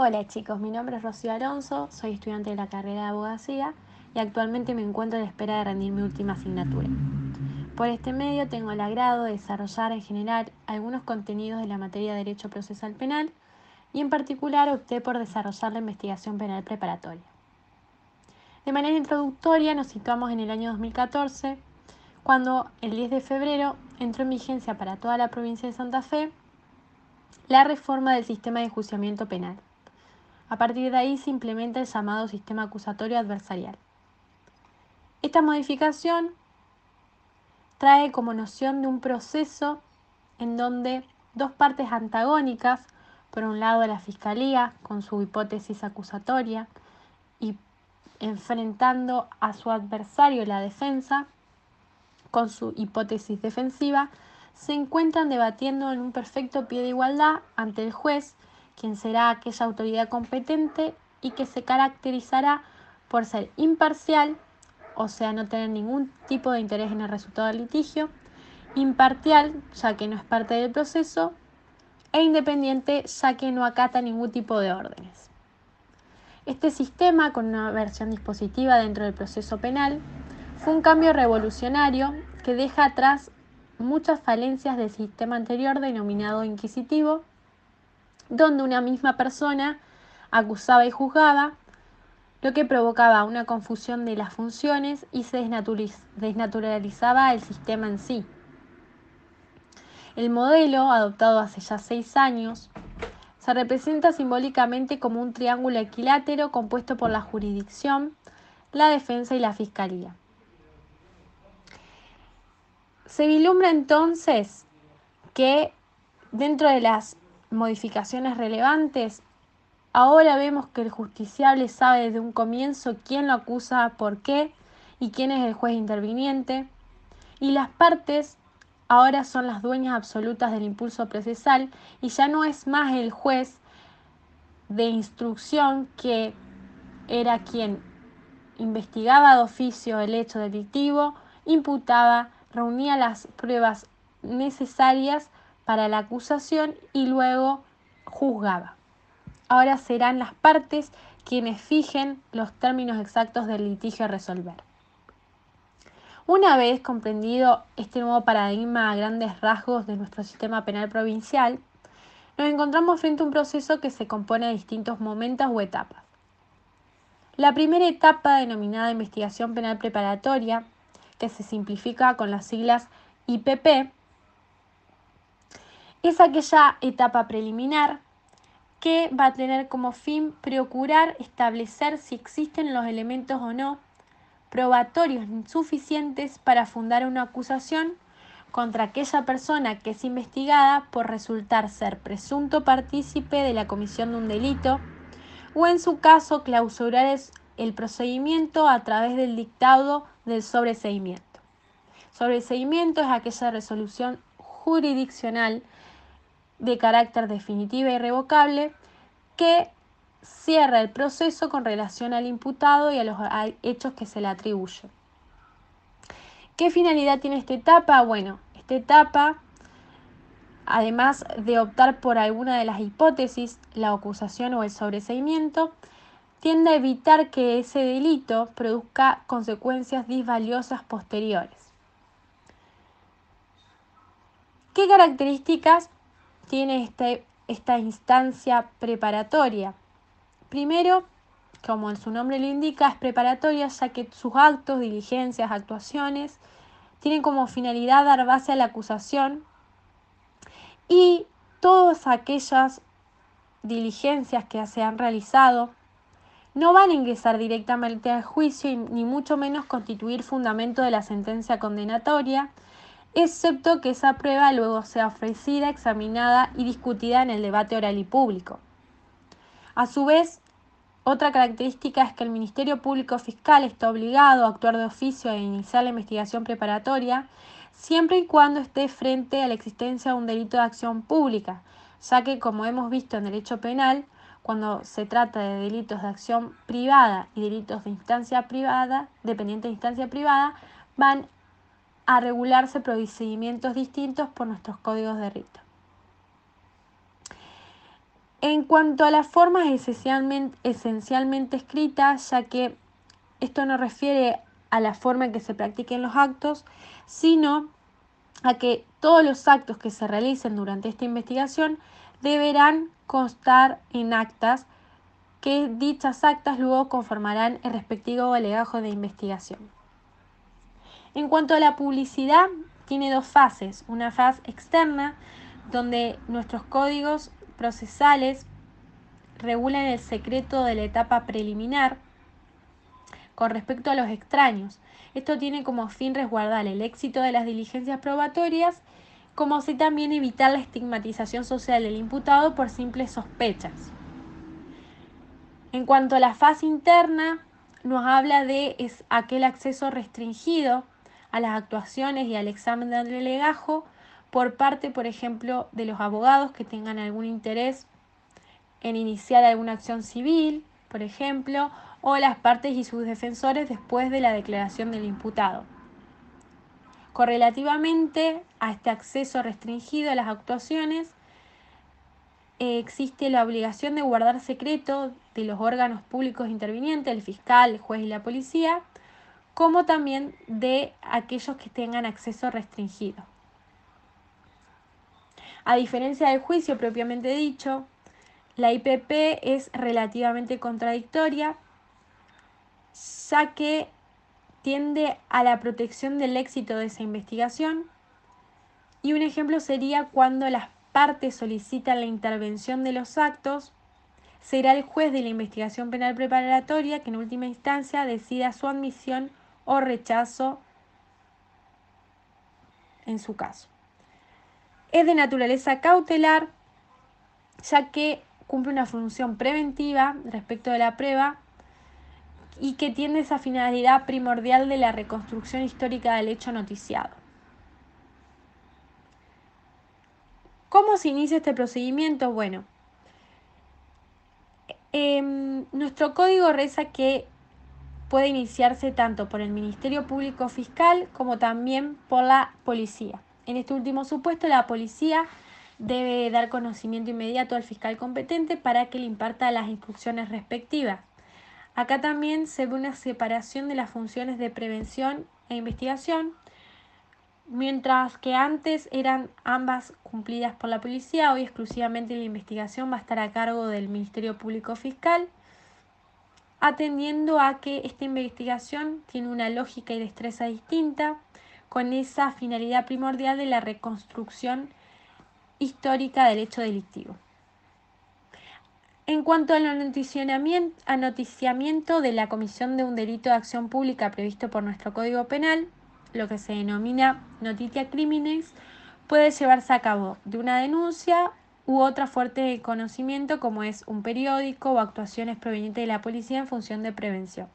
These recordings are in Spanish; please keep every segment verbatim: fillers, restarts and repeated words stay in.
Hola chicos, mi nombre es Rocío Alonso, soy estudiante de la carrera de abogacía y actualmente me encuentro a la espera de rendir mi última asignatura. Por este medio tengo el agrado de desarrollar en general algunos contenidos de la materia de Derecho Procesal Penal y en particular opté por desarrollar la investigación penal preparatoria. De manera introductoria nos situamos en el año dos mil catorce, cuando el diez de febrero entró en vigencia para toda la provincia de Santa Fe la reforma del sistema de enjuiciamiento penal. A partir de ahí se implementa el llamado sistema acusatorio adversarial. Esta modificación trae como noción de un proceso en donde dos partes antagónicas, por un lado la Fiscalía con su hipótesis acusatoria y enfrentando a su adversario la defensa con su hipótesis defensiva, se encuentran debatiendo en un perfecto pie de igualdad ante el juez, quien será aquella autoridad competente y que se caracterizará por ser imparcial, o sea, no tener ningún tipo de interés en el resultado del litigio, imparcial, ya que no es parte del proceso, e independiente, ya que no acata ningún tipo de órdenes. Este sistema, con una versión dispositiva dentro del proceso penal, fue un cambio revolucionario que deja atrás muchas falencias del sistema anterior denominado inquisitivo, donde una misma persona acusaba y juzgaba, lo que provocaba una confusión de las funciones y se desnaturalizaba el sistema en sí. El modelo, adoptado hace ya seis años, se representa simbólicamente como un triángulo equilátero compuesto por la jurisdicción, la defensa y la fiscalía. Se vislumbra entonces que dentro de las modificaciones relevantes, ahora vemos que el justiciable sabe desde un comienzo quién lo acusa, por qué y quién es el juez interviniente, y las partes ahora son las dueñas absolutas del impulso procesal y ya no es más el juez de instrucción que era quien investigaba de oficio el hecho delictivo, imputaba, reunía las pruebas necesarias para la acusación y luego juzgaba. Ahora serán las partes quienes fijen los términos exactos del litigio a resolver. Una vez comprendido este nuevo paradigma a grandes rasgos de nuestro sistema penal provincial, nos encontramos frente a un proceso que se compone de distintos momentos o etapas. La primera etapa, denominada investigación penal preparatoria, que se simplifica con las siglas I P P, es aquella etapa preliminar que va a tener como fin procurar establecer si existen los elementos o no probatorios suficientes para fundar una acusación contra aquella persona que es investigada por resultar ser presunto partícipe de la comisión de un delito o, en su caso, clausurar el procedimiento a través del dictado del sobreseimiento. Sobreseimiento es aquella resolución jurisdiccional de carácter definitivo e irrevocable que cierra el proceso con relación al imputado y a los hechos que se le atribuyen. ¿Qué finalidad tiene esta etapa? Bueno, esta etapa, además de optar por alguna de las hipótesis, la acusación o el sobreseimiento, tiende a evitar que ese delito produzca consecuencias disvaliosas posteriores. ¿Qué características tiene este, esta instancia preparatoria? Primero, como su nombre lo indica, es preparatoria, ya que sus actos, diligencias, actuaciones tienen como finalidad dar base a la acusación y todas aquellas diligencias que se han realizado no van a ingresar directamente al juicio y ni mucho menos constituir fundamento de la sentencia condenatoria, excepto que esa prueba luego sea ofrecida, examinada y discutida en el debate oral y público. A su vez, otra característica es que el Ministerio Público Fiscal está obligado a actuar de oficio e iniciar la investigación preparatoria siempre y cuando esté frente a la existencia de un delito de acción pública, ya que, como hemos visto en derecho penal, cuando se trata de delitos de acción privada y delitos de instancia privada, dependiente de instancia privada, van a regularse procedimientos distintos por nuestros códigos de rito. En cuanto a las formas esencialmente, esencialmente escritas, ya que esto no refiere a la forma en que se practiquen los actos, sino a que todos los actos que se realicen durante esta investigación deberán constar en actas, que dichas actas luego conformarán el respectivo legajo de investigación. En cuanto a la publicidad, tiene dos fases. Una fase externa, donde nuestros códigos procesales regulan el secreto de la etapa preliminar con respecto a los extraños. Esto tiene como fin resguardar el éxito de las diligencias probatorias, como así también evitar la estigmatización social del imputado por simples sospechas. En cuanto a la fase interna, nos habla de es aquel acceso restringido a las actuaciones y al examen del legajo por parte, por ejemplo, de los abogados que tengan algún interés en iniciar alguna acción civil, por ejemplo, o las partes y sus defensores después de la declaración del imputado. Correlativamente a este acceso restringido a las actuaciones, eh, existe la obligación de guardar secreto de los órganos públicos intervinientes, el fiscal, el juez y la policía, como también de aquellos que tengan acceso restringido. A diferencia del juicio propiamente dicho, la I P P es relativamente contradictoria, ya que tiende a la protección del éxito de esa investigación, y un ejemplo sería cuando las partes solicitan la intervención de los actos, será el juez de la investigación penal preparatoria que en última instancia decida su admisión o rechazo en su caso. Es de naturaleza cautelar, ya que cumple una función preventiva respecto de la prueba y que tiene esa finalidad primordial de la reconstrucción histórica del hecho noticiado. ¿Cómo se inicia este procedimiento? Bueno, eh, nuestro código reza que puede iniciarse tanto por el Ministerio Público Fiscal como también por la policía. En este último supuesto, la policía debe dar conocimiento inmediato al fiscal competente para que le imparta las instrucciones respectivas. Acá también se ve una separación de las funciones de prevención e investigación. Mientras que antes eran ambas cumplidas por la policía, hoy exclusivamente la investigación va a estar a cargo del Ministerio Público Fiscal, atendiendo a que esta investigación tiene una lógica y destreza distinta, con esa finalidad primordial de la reconstrucción histórica del hecho delictivo. En cuanto al noticiamiento de la comisión de un delito de acción pública previsto por nuestro Código Penal, lo que se denomina notitia criminis, puede llevarse a cabo de una denuncia u otra fuerte de conocimiento, como es un periódico o actuaciones provenientes de la policía en función de prevención.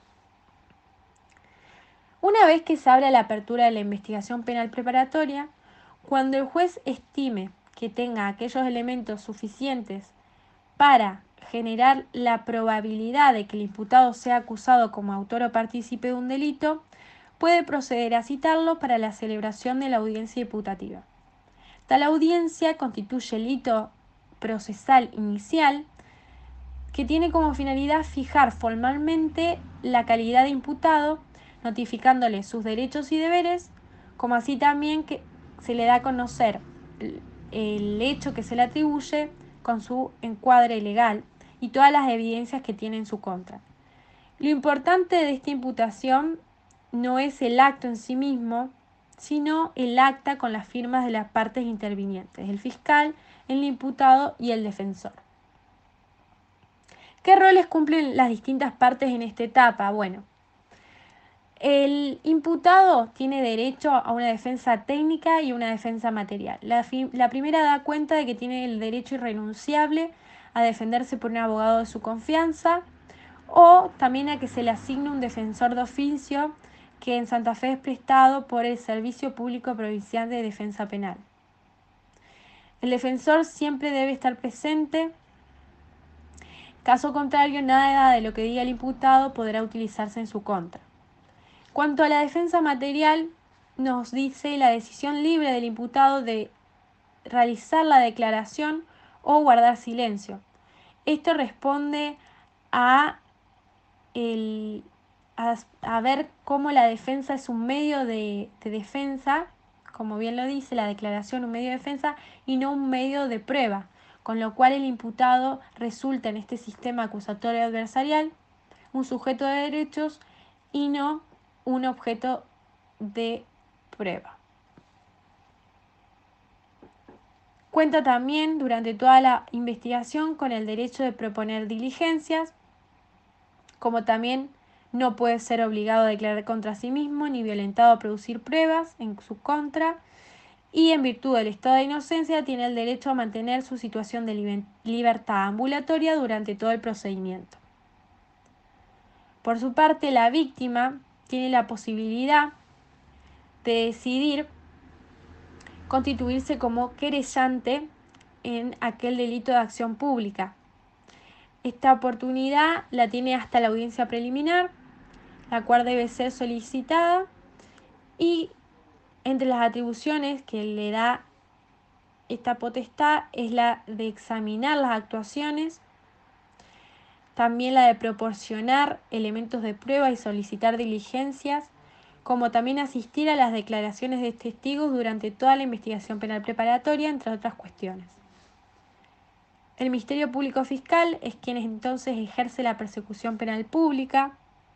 Una vez que se abre la apertura de la investigación penal preparatoria, cuando el juez estime que tenga aquellos elementos suficientes para generar la probabilidad de que el imputado sea acusado como autor o partícipe de un delito, puede proceder a citarlo para la celebración de la audiencia imputativa. Tal audiencia constituye el hito procesal inicial que tiene como finalidad fijar formalmente la calidad de imputado, notificándole sus derechos y deberes, como así también que se le da a conocer el hecho que se le atribuye con su encuadre legal y todas las evidencias que tiene en su contra. Lo importante de esta imputación no es el acto en sí mismo, sino el acta con las firmas de las partes intervinientes, el fiscal, el imputado y el defensor. ¿Qué roles cumplen las distintas partes en esta etapa? Bueno, el imputado tiene derecho a una defensa técnica y una defensa material. La, la primera da cuenta de que tiene el derecho irrenunciable a defenderse por un abogado de su confianza, o también a que se le asigne un defensor de oficio que en Santa Fe es prestado por el Servicio Público Provincial de Defensa Penal. El defensor siempre debe estar presente. Caso contrario, nada de lo que diga el imputado podrá utilizarse en su contra. Cuanto a la defensa material, nos dice la decisión libre del imputado de realizar la declaración o guardar silencio. Esto responde a, el, a, a ver cómo la defensa es un medio de, de defensa, como bien lo dice la declaración, un medio de defensa y no un medio de prueba, con lo cual el imputado resulta en este sistema acusatorio adversarial un sujeto de derechos y no un objeto de prueba. Cuenta también durante toda la investigación con el derecho de proponer diligencias, como también no puede ser obligado a declarar contra sí mismo ni violentado a producir pruebas en su contra, y en virtud del estado de inocencia tiene el derecho a mantener su situación de libertad ambulatoria durante todo el procedimiento. Por su parte, la víctima tiene la posibilidad de decidir constituirse como querellante en aquel delito de acción pública. Esta oportunidad la tiene hasta la audiencia preliminar, la cual debe ser solicitada, y entre las atribuciones que le da esta potestad es la de examinar las actuaciones, también la de proporcionar elementos de prueba y solicitar diligencias, como también asistir a las declaraciones de testigos durante toda la investigación penal preparatoria, entre otras cuestiones. El Ministerio Público Fiscal es quien entonces ejerce la persecución penal pública,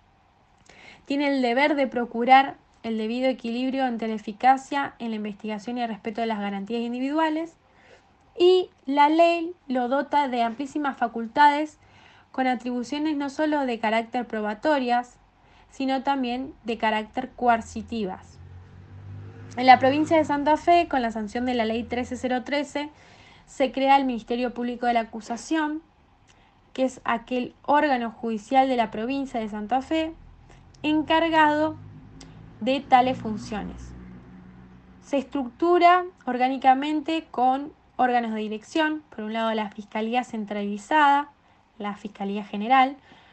tiene el deber de procurar el debido equilibrio entre la eficacia en la investigación y el respeto de las garantías individuales, y la ley lo dota de amplísimas facultades con atribuciones no solo de carácter probatorias, sino también de carácter coercitivas. En la provincia de Santa Fe, con la sanción de la ley trece mil trece, se crea el Ministerio Público de la Acusación, que es aquel órgano judicial de la provincia de Santa Fe encargado de tales funciones. Se estructura orgánicamente con órganos de dirección, por un lado la Fiscalía Centralizada, la Fiscalía General,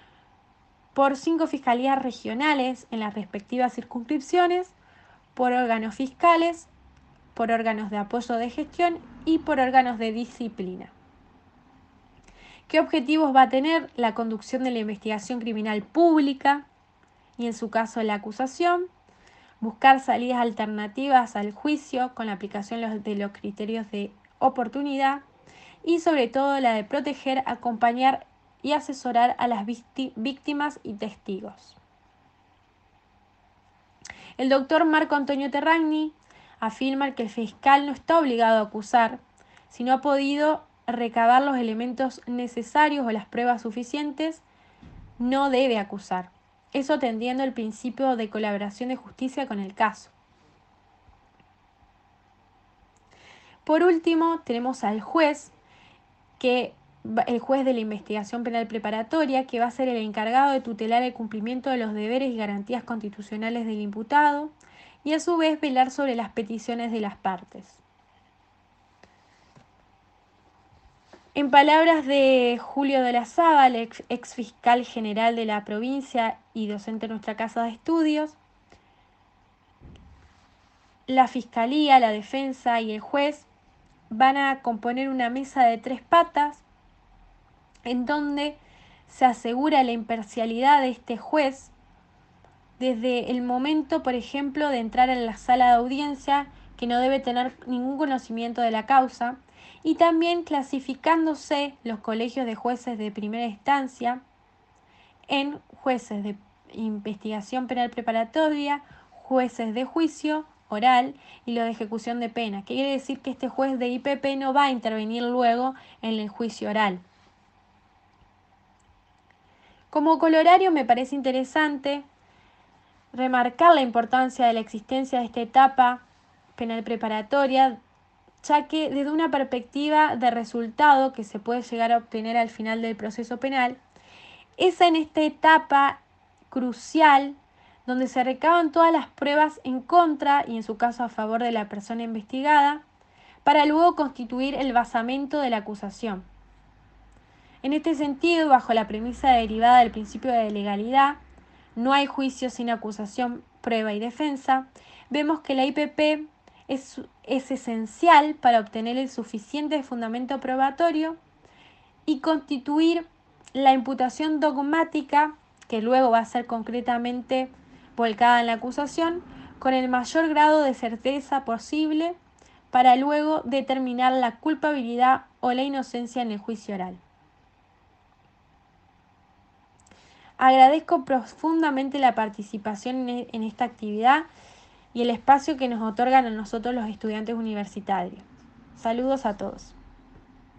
por cinco fiscalías regionales en las respectivas circunscripciones, por órganos fiscales, por órganos de apoyo de gestión y por órganos de disciplina. ¿Qué objetivos va a tener la conducción de la investigación criminal pública y en su caso la acusación? Buscar salidas alternativas al juicio con la aplicación de los criterios de oportunidad y sobre todo la de proteger, acompañar y asesorar a las víctimas y testigos. El doctor Marco Antonio Terragni afirma que el fiscal no está obligado a acusar si no ha podido recabar los elementos necesarios o las pruebas suficientes, no debe acusar. Eso atendiendo el principio de colaboración de justicia con el caso. Por último, tenemos al juez, que el juez de la investigación penal preparatoria, que va a ser el encargado de tutelar el cumplimiento de los deberes y garantías constitucionales del imputado y a su vez velar sobre las peticiones de las partes. En palabras de Julio de la Zábal, ex, ex fiscal general de la provincia y docente de nuestra casa de estudios, la fiscalía, la defensa y el juez van a componer una mesa de tres patas en donde se asegura la imparcialidad de este juez desde el momento, por ejemplo, de entrar en la sala de audiencia, que no debe tener ningún conocimiento de la causa, y también clasificándose los colegios de jueces de primera instancia en jueces de investigación penal preparatoria, jueces de juicio oral y los de ejecución de pena. ¿Qué quiere decir? Que este juez de I P P no va a intervenir luego en el juicio oral. Como colorario, me parece interesante remarcar la importancia de la existencia de esta etapa penal preparatoria, ya que desde una perspectiva de resultado que se puede llegar a obtener al final del proceso penal, es en esta etapa crucial donde se recaban todas las pruebas en contra y en su caso a favor de la persona investigada, para luego constituir el basamento de la acusación. En este sentido, bajo la premisa derivada del principio de legalidad, no hay juicio sin acusación, prueba y defensa, vemos que la I P P es, es esencial para obtener el suficiente fundamento probatorio y constituir la imputación dogmática, que luego va a ser concretamente volcada en la acusación, con el mayor grado de certeza posible para luego determinar la culpabilidad o la inocencia en el juicio oral. Agradezco profundamente la participación en esta actividad y el espacio que nos otorgan a nosotros los estudiantes universitarios. Saludos a todos.